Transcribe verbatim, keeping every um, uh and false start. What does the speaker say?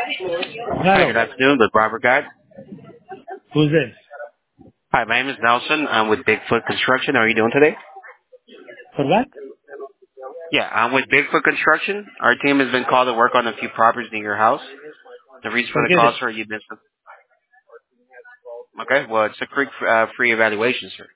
Hi, Hello. good afternoon, with Robert Guide. Who's this? Hi, my name is Nelson. I'm with Bigfoot Construction. How are you doing today? For what? Yeah, I'm with Bigfoot Construction. Our team has been called to work on a few properties near your house. The reason for the Forget call, it. sir, you've been... Okay, well, it's a quick uh, free evaluation, sir.